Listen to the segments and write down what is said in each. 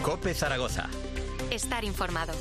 COPE Zaragoza. Estar informado.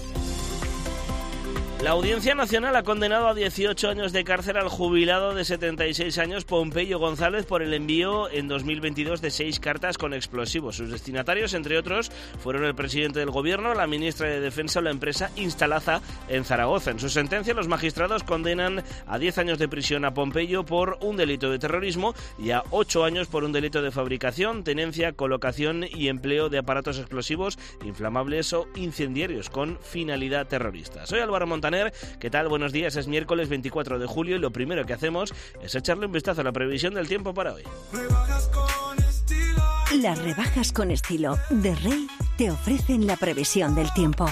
La Audiencia Nacional ha condenado a 18 años de cárcel al jubilado de 76 años Pompeyo González por el envío en 2022 de 6 cartas con explosivos. Sus destinatarios, entre otros, fueron el presidente del Gobierno, la ministra de Defensa o la empresa Instalaza en Zaragoza. En su sentencia, los magistrados condenan a 10 años de prisión a Pompeyo por un delito de terrorismo y a 8 años por un delito de fabricación, tenencia, colocación y empleo de aparatos explosivos, inflamables o incendiarios con finalidad terrorista. Soy Álvaro Montaner. ¿Qué tal? Buenos días. Es miércoles 24 de julio y lo primero que hacemos es echarle un vistazo a la previsión del tiempo para hoy. Las rebajas con estilo de Rey te ofrecen la previsión del tiempo.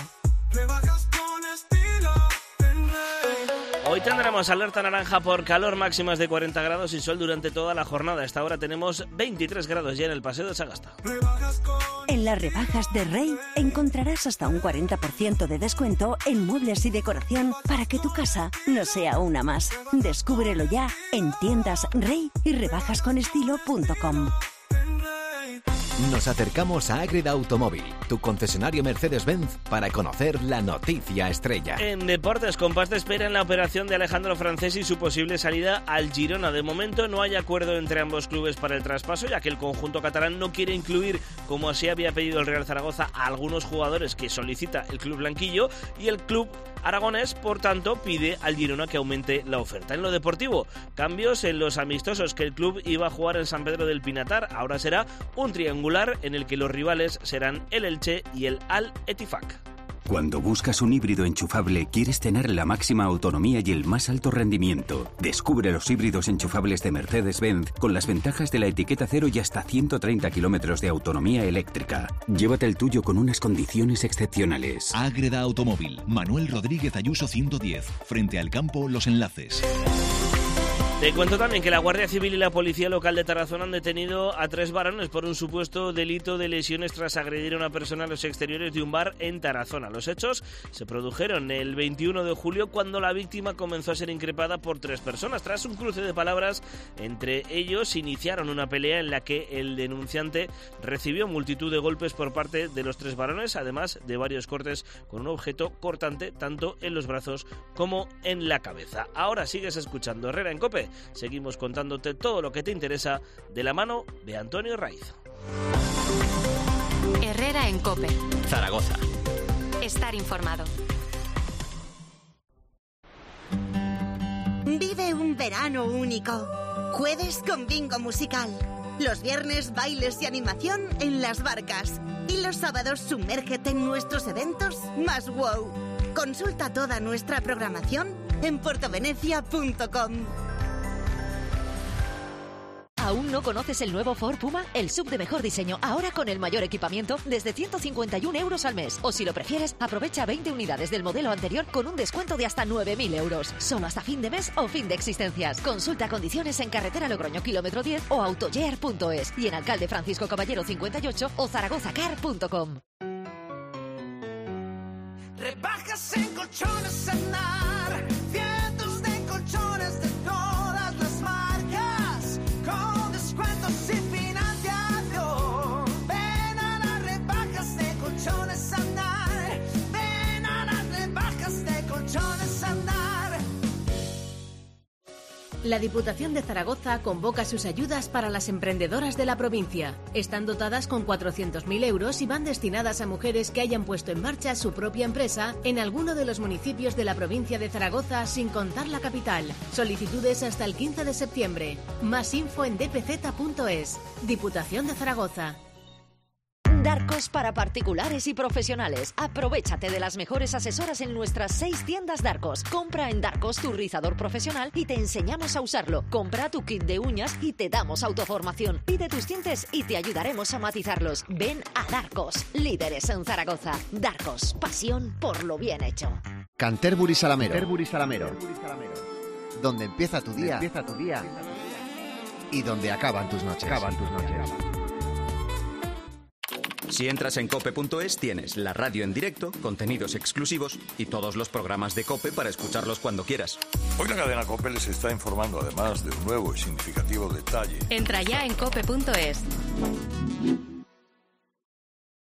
Hoy tendremos alerta naranja por calor, máximas de 40 grados y sol durante toda la jornada. A esta hora tenemos 23 grados ya en el Paseo de Sagasta. En las rebajas de Rey encontrarás hasta un 40% de descuento en muebles y decoración para que tu casa no sea una más. Descúbrelo ya en tiendas Rey y rebajasconestilo.com. Nos acercamos a Ágreda Automóvil, tu concesionario Mercedes-Benz, para conocer la noticia estrella. En deportes, compás de espera en la operación de Alejandro Francés y su posible salida al Girona. De momento no hay acuerdo entre ambos clubes para el traspaso, ya que el conjunto catalán no quiere incluir, como así había pedido el Real Zaragoza, a algunos jugadores que solicita el club blanquillo, y el club aragonés, por tanto, pide al Girona que aumente la oferta. En lo deportivo, cambios en los amistosos que el club iba a jugar en San Pedro del Pinatar. Ahora será un triangular en el que los rivales serán el Elche y el Al-Ettifaq. Cuando buscas un híbrido enchufable, quieres tener la máxima autonomía y el más alto rendimiento. Descubre los híbridos enchufables de Mercedes-Benz con las ventajas de la etiqueta cero y hasta 130 kilómetros de autonomía eléctrica. Llévate el tuyo con unas condiciones excepcionales. Ágreda Automóvil, Manuel Rodríguez Ayuso 110, frente al campo Los Enlaces. Te cuento también que la Guardia Civil y la Policía Local de Tarazona han detenido a 3 varones por un supuesto delito de lesiones tras agredir a una persona en los exteriores de un bar en Tarazona. Los hechos se produjeron el 21 de julio cuando la víctima comenzó a ser increpada por 3 personas. Tras un cruce de palabras entre ellos, iniciaron una pelea en la que el denunciante recibió multitud de golpes por parte de los 3 varones, además de varios cortes con un objeto cortante tanto en los brazos como en la cabeza. Ahora sigues escuchando Herrera en COPE. Seguimos contándote todo lo que te interesa de la mano de Antonio Raiz. Herrera en COPE. Zaragoza. Estar informado. Vive un verano único. Jueves con bingo musical. Los viernes bailes y animación en las barcas. Y los sábados sumérgete en nuestros eventos más wow. Consulta toda nuestra programación en portovenecia.com. ¿Aún no conoces el nuevo Ford Puma? El SUV de mejor diseño, ahora con el mayor equipamiento, desde 151 euros al mes. O si lo prefieres, aprovecha 20 unidades del modelo anterior con un descuento de hasta 9.000 euros. Solo hasta fin de mes o fin de existencias. Consulta condiciones en carretera Logroño kilómetro 10 o autoyear.es y en Alcalde Francisco Caballero 58 o zaragozacar.com. Rebajas en colchones Andar, cientos de colchones de todas las marcas, con descuentos sin financiación. Ven a las rebajas de colchones Andar, ven a las rebajas de colchones Andar. La Diputación de Zaragoza convoca sus ayudas para las emprendedoras de la provincia. Están dotadas con 400.000 euros y van destinadas a mujeres que hayan puesto en marcha su propia empresa en alguno de los municipios de la provincia de Zaragoza, sin contar la capital. Solicitudes hasta el 15 de septiembre. Más info en dpz.es. Diputación de Zaragoza. Darcos para particulares y profesionales. Aprovéchate de las mejores asesoras en nuestras 6 tiendas Darcos. Compra en Darcos tu rizador profesional y te enseñamos a usarlo. Compra tu kit de uñas y te damos autoformación. Pide tus tintes y te ayudaremos a matizarlos. Ven a Darcos, líderes en Zaragoza. Darcos, pasión por lo bien hecho. Canterbury Salamero. Donde empieza tu día y donde acaban tus noches. Si entras en cope.es tienes la radio en directo, contenidos exclusivos y todos los programas de COPE para escucharlos cuando quieras. Hoy la cadena COPE les está informando además de un nuevo y significativo detalle. Entra ya en cope.es.